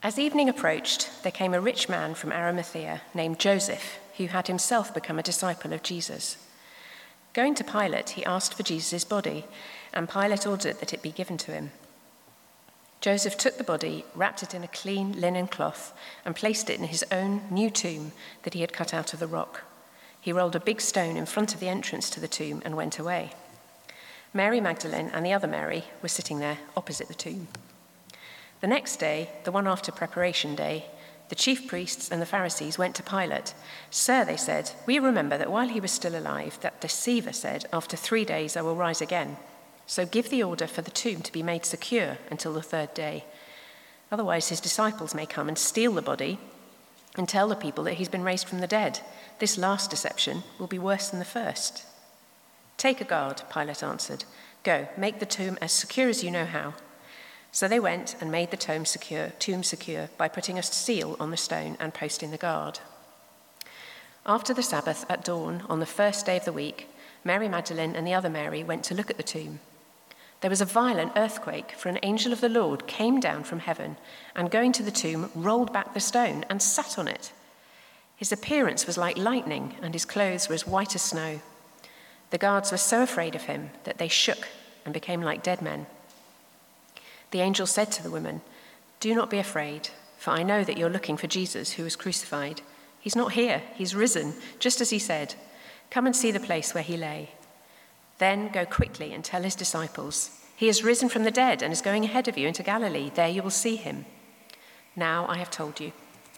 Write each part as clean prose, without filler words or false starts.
As evening approached, there came a rich man from Arimathea named Joseph, who had himself become a disciple of Jesus. Going to Pilate, he asked for Jesus' body, and Pilate ordered that it be given to him. Joseph took the body, wrapped it in a clean linen cloth, and placed it in his own new tomb that he had cut out of the rock. He rolled a big stone in front of the entrance to the tomb and went away. Mary Magdalene and the other Mary were sitting there opposite the tomb. The next day, the one after Preparation Day, the chief priests and the Pharisees went to Pilate. "Sir," they said, "we remember that while he was still alive, that deceiver said, 'After 3 days I will rise again.' So give the order for the tomb to be made secure until the 3rd day. Otherwise his disciples may come and steal the body and tell the people that he's been raised from the dead. This last deception will be worse than the first." "Take a guard," Pilate answered. "Go, make the tomb as secure as you know how." So they went and made the tomb secure by putting a seal on the stone and posting the guard. After the Sabbath at dawn on the 1st day of the week, Mary Magdalene and the other Mary went to look at the tomb. There was a violent earthquake, for an angel of the Lord came down from heaven and, going to the tomb, rolled back the stone and sat on it. His appearance was like lightning, and his clothes were as white as snow. The guards were so afraid of him that they shook and became like dead men. The angel said to the women, "Do not be afraid, for I know that you're looking for Jesus who was crucified. He's not here, he's risen, just as he said. Come and see the place where he lay. Then go quickly and tell his disciples, 'He has risen from the dead and is going ahead of you into Galilee. There you will see him.' Now I have told you."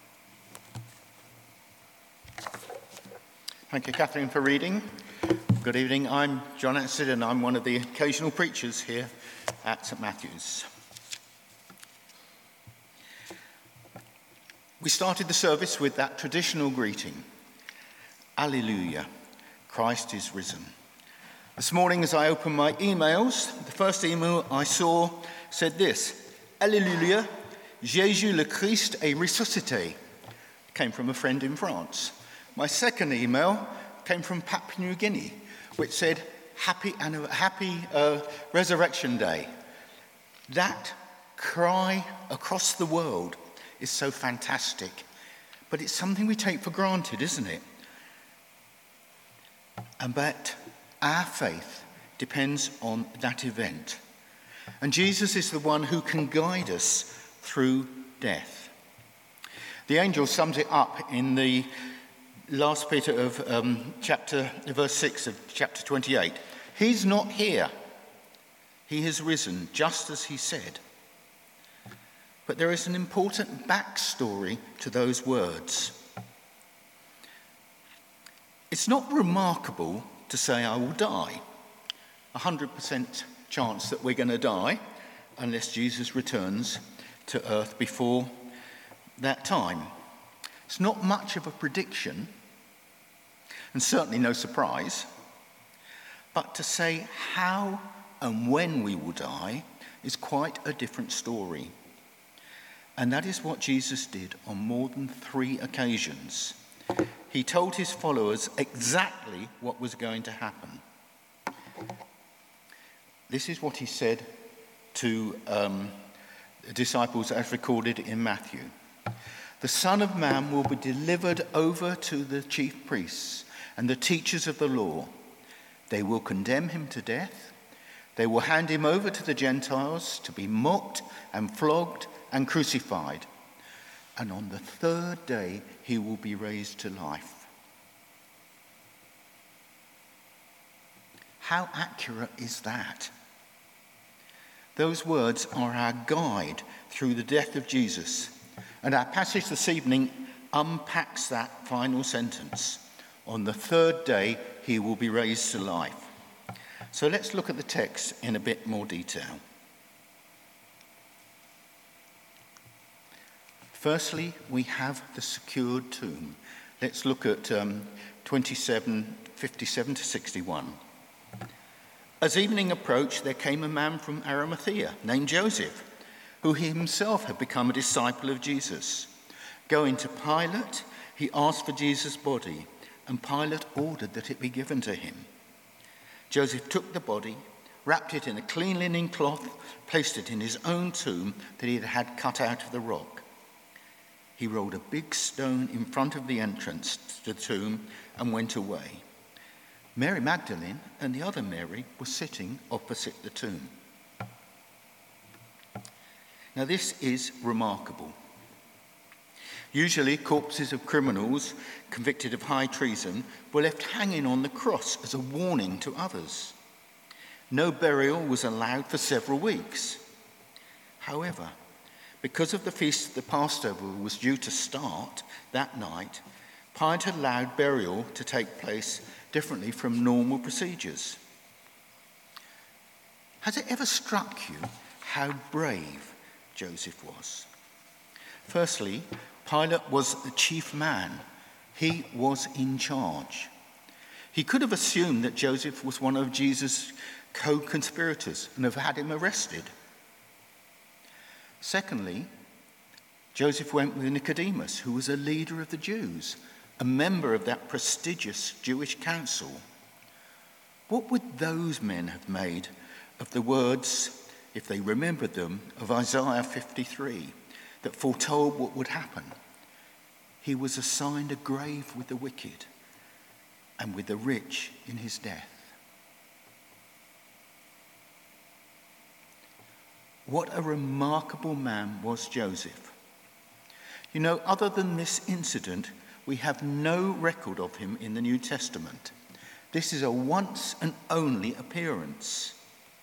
Thank you, Catherine, for reading. Good evening. I'm John Atsid, and I'm one of the occasional preachers here at St Matthew's. We started the service with that traditional greeting, Alleluia, Christ is risen. This morning, as I opened my emails, the first email I saw said this, Alleluia, Jésus le Christ est ressuscité. It came from a friend in France. My second email came from Papua New Guinea, which said, Happy Resurrection Day. That cry across the world is so fantastic, but it's something we take for granted, isn't it? But our faith depends on that event. And Jesus is the one who can guide us through death. The angel sums it up in the last bit of verse 6 of chapter 28. He's not here. He has risen, just as he said. But there is an important backstory to those words. It's not remarkable to say, I will die. 100% chance that we're going to die unless Jesus returns to earth before that time. It's not much of a prediction, and certainly no surprise. But to say how and when we will die is quite a different story. And that is what Jesus did on more than 3 occasions. He told his followers exactly what was going to happen. This is what he said to the disciples as recorded in Matthew. The Son of Man will be delivered over to the chief priests and the teachers of the law. They will condemn him to death. They will hand him over to the Gentiles to be mocked and flogged and crucified. And on the 3rd day, he will be raised to life. How accurate is that? Those words are our guide through the death of Jesus. And our passage this evening unpacks that final sentence. On the 3rd day, he will be raised to life. So let's look at the text in a bit more detail. Firstly, we have the secured tomb. Let's look at 57 to 61. As evening approached, there came a man from Arimathea named Joseph, who himself had become a disciple of Jesus. Going to Pilate, he asked for Jesus' body, and Pilate ordered that it be given to him. Joseph took the body, wrapped it in a clean linen cloth, placed it in his own tomb that he had had cut out of the rock. he rolled a big stone in front of the entrance to the tomb and went away. Mary Magdalene and the other Mary were sitting opposite the tomb. Now this is remarkable. Usually corpses of criminals convicted of high treason were left hanging on the cross as a warning to others. No burial was allowed for several weeks. However, because of the feast the Passover was due to start that night, Pilate had allowed burial to take place differently from normal procedures. Has it ever struck you how brave Joseph was? Firstly, Pilate was the chief man. He was in charge. He could have assumed that Joseph was one of Jesus' co-conspirators and have had him arrested. Secondly, Joseph went with Nicodemus, who was a leader of the Jews, a member of that prestigious Jewish council. What would those men have made of the words, if they remembered them, of Isaiah 53 that foretold what would happen? He was assigned a grave with the wicked and with the rich in his death. What a remarkable man was Joseph. You know, other than this incident, we have no record of him in the New Testament. This is a once and only appearance.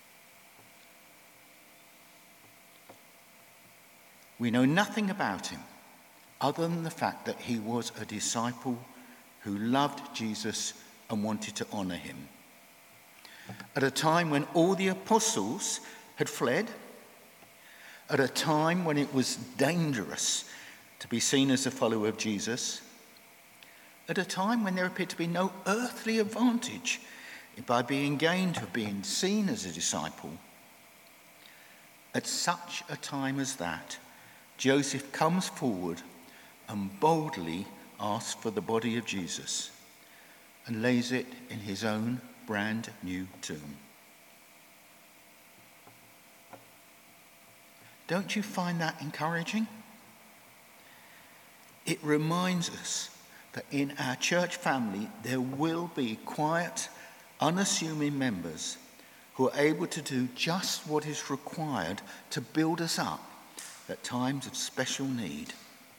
We know nothing about him other than the fact that he was a disciple who loved Jesus and wanted to honor him. At a time when all the apostles had fled, at a time when it was dangerous to be seen as a follower of Jesus, at a time when there appeared to be no earthly advantage by being gained of being seen as a disciple, at such a time as that, Joseph comes forward and boldly asks for the body of Jesus and lays it in his own brand new tomb. Don't you find that encouraging? It reminds us that in our church family there will be quiet, unassuming members who are able to do just what is required to build us up at times of special need.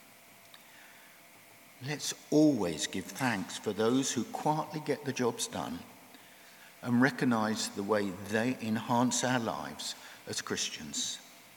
Let's always give thanks for those who quietly get the jobs done and recognize the way they enhance our lives as Christians.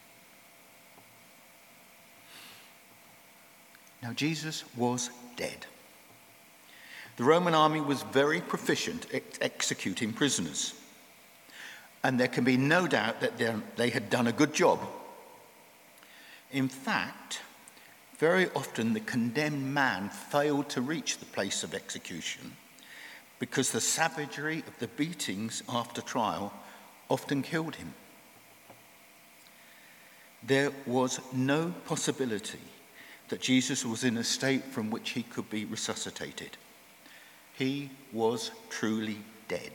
Now, Jesus was dead. The Roman army was very proficient at executing prisoners, and there can be no doubt that they had done a good job. In fact, very often the condemned man failed to reach the place of execution because the savagery of the beatings after trial often killed him. There was no possibility that Jesus was in a state from which he could be resuscitated. He was truly dead.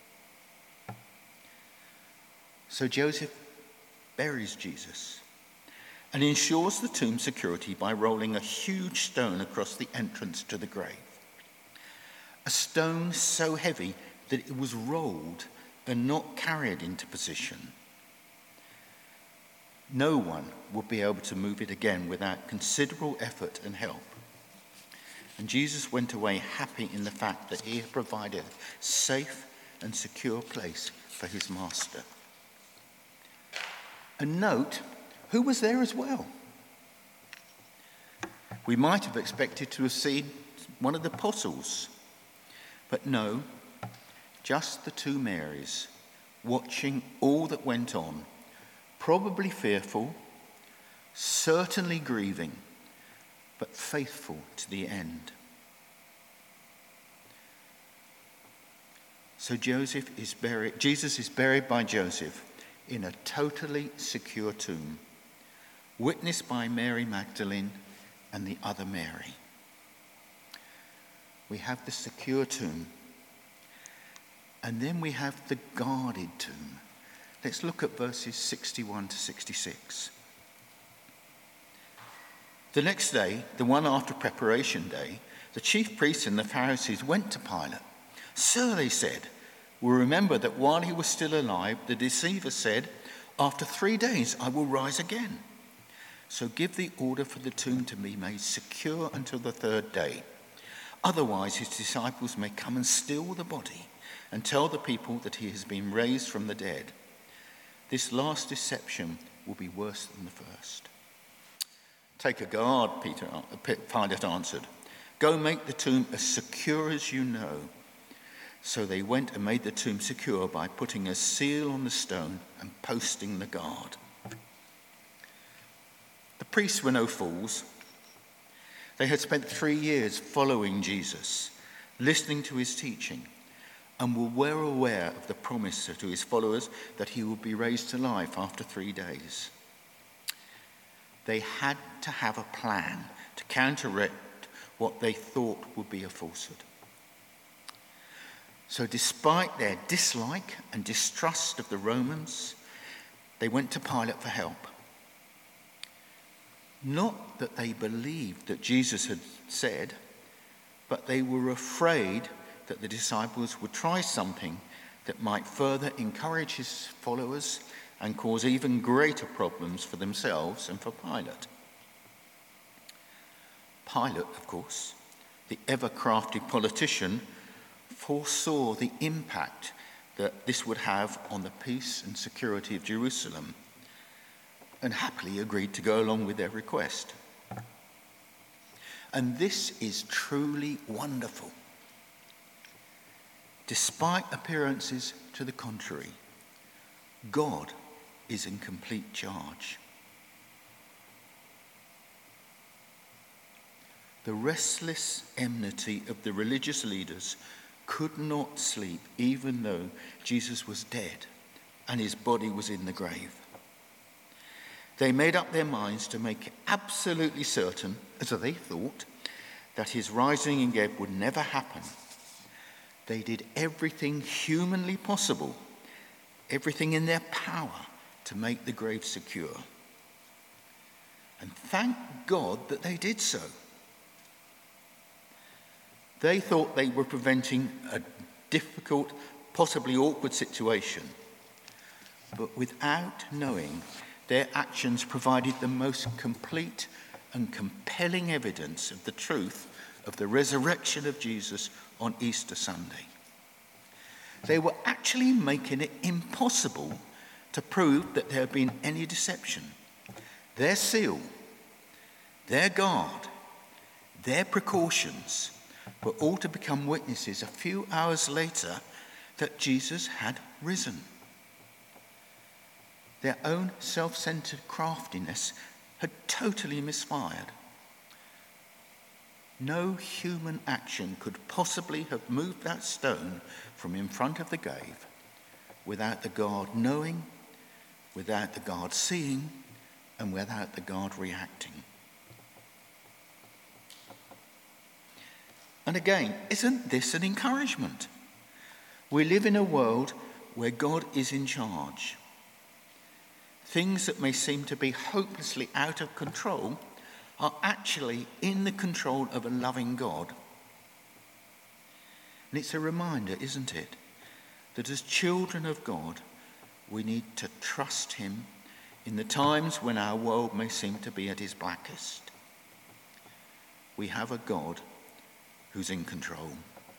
So Joseph buries Jesus and ensures the tomb security by rolling a huge stone across the entrance to the grave. A stone so heavy that it was rolled and not carried into position. No one would be able to move it again without considerable effort and help. And Jesus went away happy in the fact that he had provided a safe and secure place for his master. And note, who was there as well? We might have expected to have seen one of the apostles, but no, just the two Marys watching all that went on, probably fearful, certainly grieving, but faithful to the end. So Jesus is buried by Joseph in a totally secure tomb, witnessed by Mary Magdalene and the other Mary. We have the secure tomb, and then we have the guarded tomb. Let's look at verses 61 to 66. The next day, the one after preparation day, the chief priests and the Pharisees went to Pilate. "Sir," they said, "we remember that while he was still alive, the deceiver said, 'After 3 days I will rise again.' So give the order for the tomb to be made secure until the 3rd day. Otherwise his disciples may come and steal the body and tell the people that he has been raised from the dead. This last deception will be worse than the first." "Take a guard," Pilate answered. "Go make the tomb as secure as you know." So they went and made the tomb secure by putting a seal on the stone and posting the guard. The priests were no fools. They had spent 3 years following Jesus, listening to his teaching, and were well aware of the promise to his followers that he would be raised to life after 3 days. They had to have a plan to counteract what they thought would be a falsehood. So despite their dislike and distrust of the Romans, they went to Pilate for help. Not that they believed that Jesus had said, but they were afraid that the disciples would try something that might further encourage his followers and cause even greater problems for themselves and for Pilate. Pilate, of course, the ever-crafty politician, foresaw the impact that this would have on the peace and security of Jerusalem, and happily agreed to go along with their request. And this is truly wonderful. Despite appearances to the contrary, God is in complete charge. The restless enmity of the religious leaders could not sleep even though Jesus was dead and his body was in the grave. They made up their minds to make it absolutely certain, as they thought, that his rising again would never happen. They did everything humanly possible, everything in their power to make the grave secure. And thank God that they did so. They thought they were preventing a difficult, possibly awkward situation, but without knowing, their actions provided the most complete and compelling evidence of the truth of the resurrection of Jesus on Easter Sunday. They were actually making it impossible to prove that there had been any deception. Their seal, their guard, their precautions were all to become witnesses a few hours later that Jesus had risen. Their own self-centered craftiness had totally misfired. No human action could possibly have moved that stone from in front of the grave without the guard knowing, without the guard seeing, and without the guard reacting. And again, isn't this an encouragement? We live in a world where God is in charge. Things that may seem to be hopelessly out of control are actually in the control of a loving God. And it's a reminder, isn't it, that as children of God, we need to trust him in the times when our world may seem to be at its blackest. We have a God who's in control.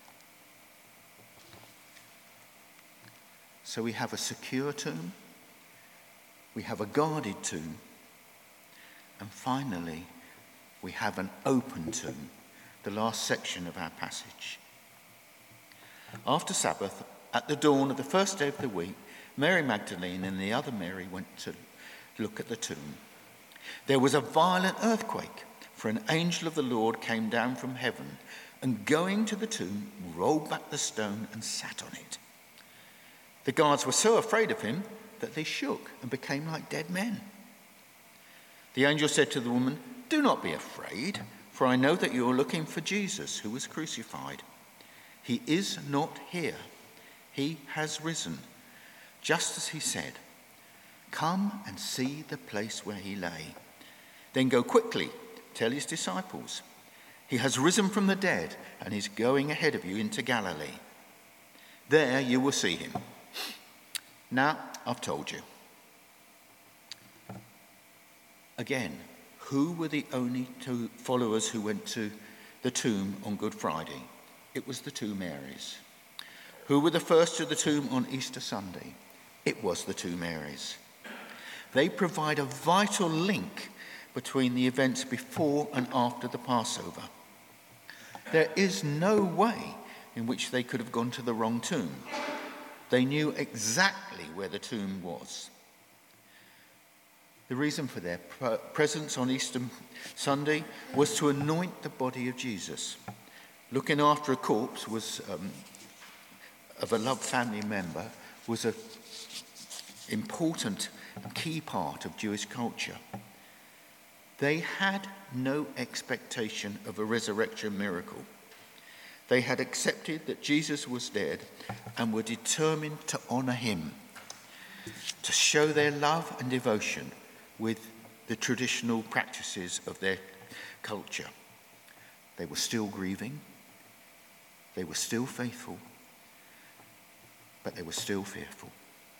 So we have a secure tomb, we have a guarded tomb, and finally, we have an open tomb, the last section of our passage. After Sabbath, at the dawn of the first day of the week, Mary Magdalene and the other Mary went to look at the tomb. There was a violent earthquake, for an angel of the Lord came down from heaven and, going to the tomb, rolled back the stone and sat on it. The guards were so afraid of him that they shook and became like dead men. The angel said to the woman, "Do not be afraid, for I know that you are looking for Jesus who was crucified. He is not here. He has risen, just as he said. Come and see the place where he lay. Then go quickly tell his disciples, 'He has risen from the dead and is going ahead of you into Galilee. There you will see him.' Now, I've told you." Again, who were the only two followers who went to the tomb on Good Friday? It was the two Marys. Who were the first to the tomb on Easter Sunday? It was the two Marys. They provide a vital link between the events before and after the Passover. There is no way in which they could have gone to the wrong tomb. They knew exactly where the tomb was. The reason for their presence on Easter Sunday was to anoint the body of Jesus. Looking after a corpse of a loved family member was an important and key part of Jewish culture. They had no expectation of a resurrection miracle. They had accepted that Jesus was dead and were determined to honour him, to show their love and devotion with the traditional practices of their culture. They were still grieving, they were still faithful, but they were still fearful.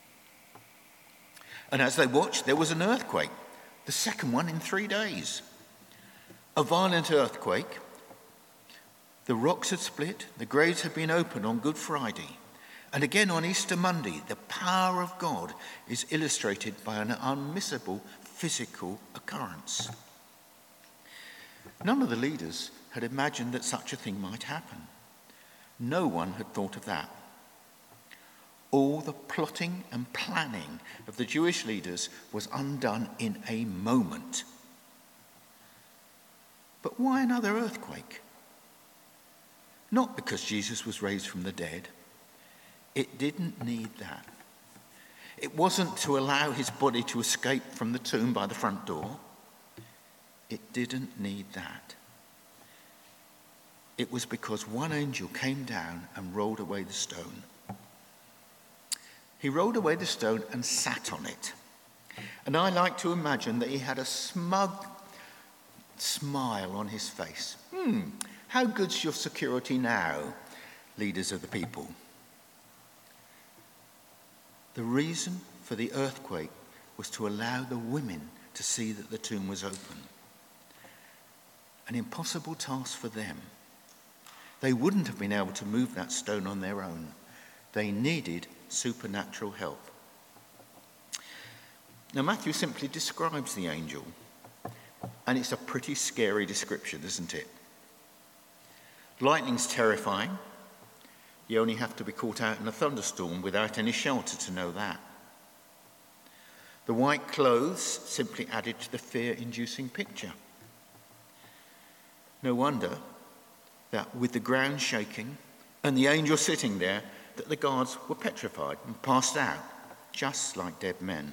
And as they watched, there was an earthquake, the second one in 3 days. A violent earthquake. The rocks had split, the graves had been opened on Good Friday. And again on Easter Monday, the power of God is illustrated by an unmissable physical occurrence. None of the leaders had imagined that such a thing might happen. No one had thought of that. All the plotting and planning of the Jewish leaders was undone in a moment. But why another earthquake? Not because Jesus was raised from the dead. It didn't need that. It wasn't to allow his body to escape from the tomb by the front door. It didn't need that. It was because one angel came down and rolled away the stone. He rolled away the stone and sat on it. And I like to imagine that he had a smug smile on his face. How good's your security now, leaders of the people? The reason for the earthquake was to allow the women to see that the tomb was open. An impossible task for them. They wouldn't have been able to move that stone on their own. They needed supernatural help. Now, Matthew simply describes the angel, and it's a pretty scary description, isn't it? Lightning's terrifying. You only have to be caught out in a thunderstorm without any shelter to know that. The white clothes simply added to the fear-inducing picture. No wonder that with the ground shaking and the angel sitting there, that the guards were petrified and passed out, just like dead men.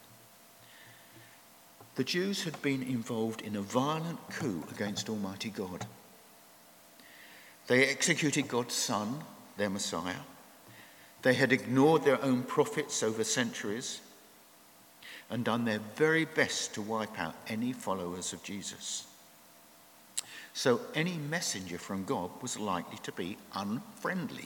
The Jews had been involved in a violent coup against Almighty God. They executed God's Son, their Messiah. They had ignored their own prophets over centuries and done their very best to wipe out any followers of Jesus. So any messenger from God was likely to be unfriendly.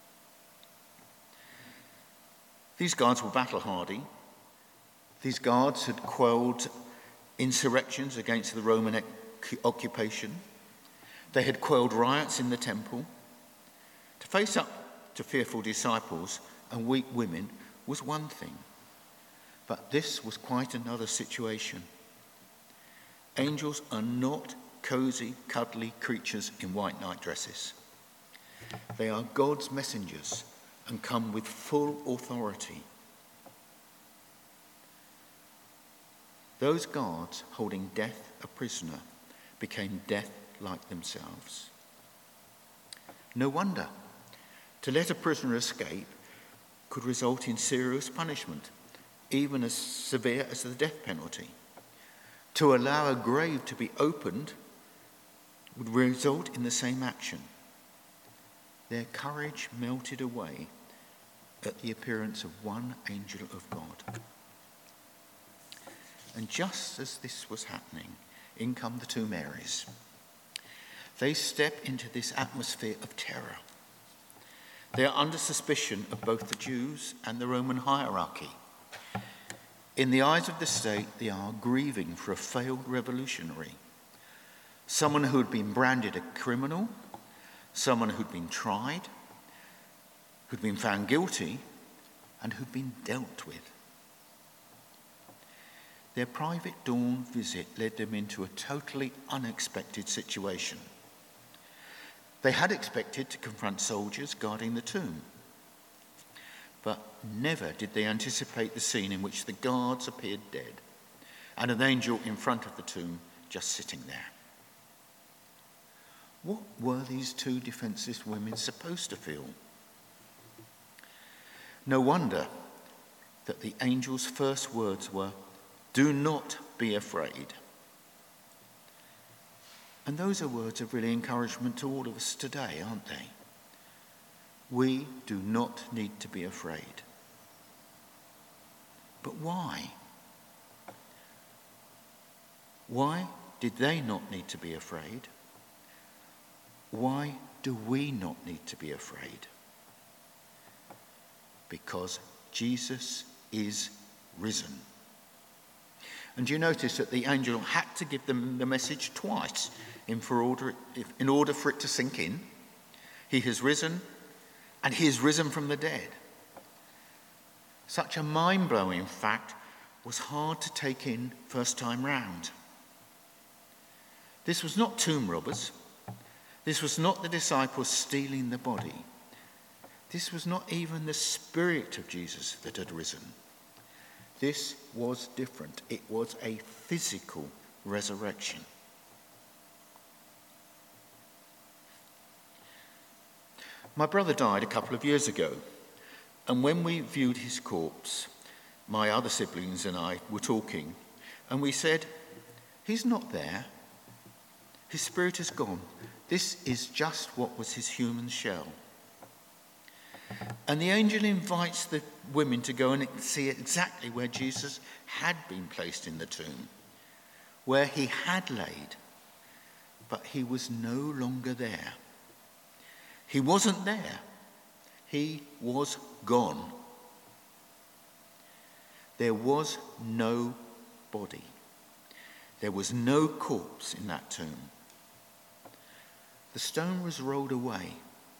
These guards were battle-hardy. These guards had quelled insurrections against the Roman occupation. They had quelled riots in the temple. To face up to fearful disciples and weak women was one thing, but this was quite another situation. Angels are not cosy, cuddly creatures in white nightdresses. They are God's messengers and come with full authority. Those guards holding death a prisoner became death like themselves. No wonder. To let a prisoner escape could result in serious punishment, even as severe as the death penalty. To allow a grave to be opened would result in the same action. Their courage melted away at the appearance of one angel of God. And just as this was happening, in come the two Marys. They step into this atmosphere of terror. They are under suspicion of both the Jews and the Roman hierarchy. In the eyes of the state, they are grieving for a failed revolutionary, someone who had been branded a criminal, someone who'd been tried, who'd been found guilty, and who'd been dealt with. Their private dawn visit led them into a totally unexpected situation. They had expected to confront soldiers guarding the tomb, but never did they anticipate the scene in which the guards appeared dead and an angel in front of the tomb just sitting there. What were these two defenseless women supposed to feel? No wonder that the angel's first words were, "Do not be afraid." And those are words of really encouragement to all of us today, aren't they? We do not need to be afraid. But why? Why did they not need to be afraid? Why do we not need to be afraid? Because Jesus is risen. And you notice that the angel had to give them the message twice in order for it to sink in. He has risen, and he is risen from the dead. Such a mind-blowing fact was hard to take in first time round. This was not tomb robbers. This was not the disciples stealing the body. This was not even the spirit of Jesus that had risen. This was different. It was a physical resurrection. My brother died a couple of years ago, and when we viewed his corpse, my other siblings and I were talking, and we said, "He's not there. His spirit has gone. This is just what was his human shell." And the angel invites the women to go and see exactly where Jesus had been placed in the tomb, where he had laid, but he was no longer there. He wasn't there. He was gone. There was no body. There was no corpse in that tomb. The stone was rolled away,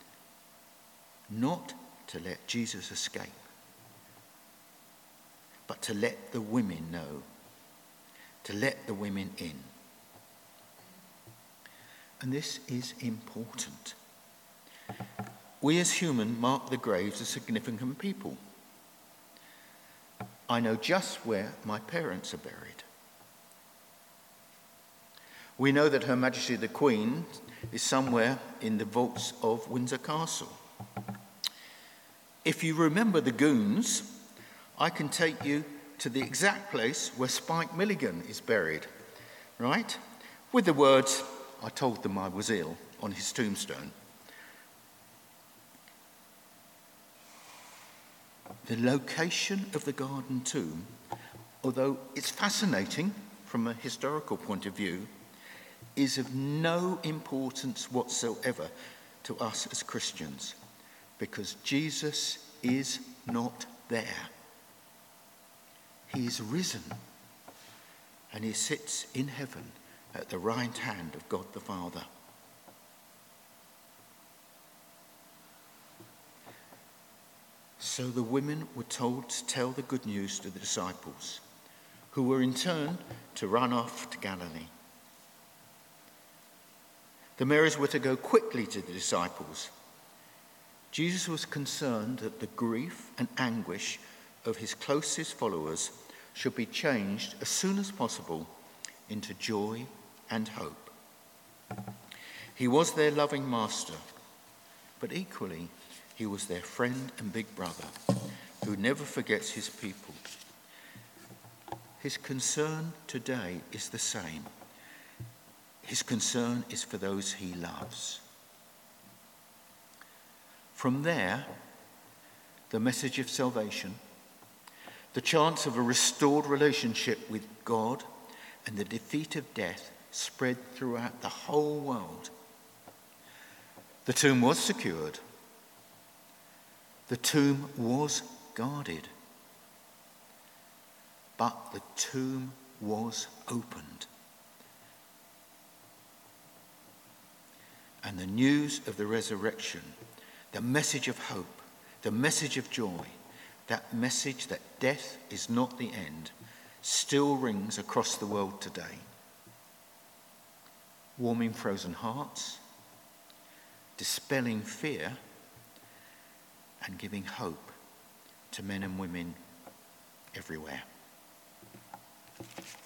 not to let Jesus escape, but to let the women know, to let the women in. And this is important. We as humans mark the graves of significant people. I know just where my parents are buried. We know that Her Majesty the Queen is somewhere in the vaults of Windsor Castle. If you remember the Goons, I can take you to the exact place where Spike Milligan is buried, right? With the words, "I told them I was ill," on his tombstone. The location of the Garden Tomb, although it's fascinating from a historical point of view, is of no importance whatsoever to us as Christians, because Jesus is not there. He is risen, and he sits in heaven at the right hand of God the Father. So the women were told to tell the good news to the disciples, who were in turn to run off to Galilee. The Marys were to go quickly to the disciples. Jesus was concerned that the grief and anguish of his closest followers should be changed as soon as possible into joy and hope. He was their loving master, but equally he was their friend and big brother who never forgets his people. His concern today is the same. His concern is for those he loves. From there, the message of salvation, the chance of a restored relationship with God, and the defeat of death spread throughout the whole world. The tomb was secured. The tomb was guarded. But the tomb was opened. And the news of the resurrection, the message of hope, the message of joy, that message that death is not the end, still rings across the world today, warming frozen hearts, dispelling fear, and giving hope to men and women everywhere.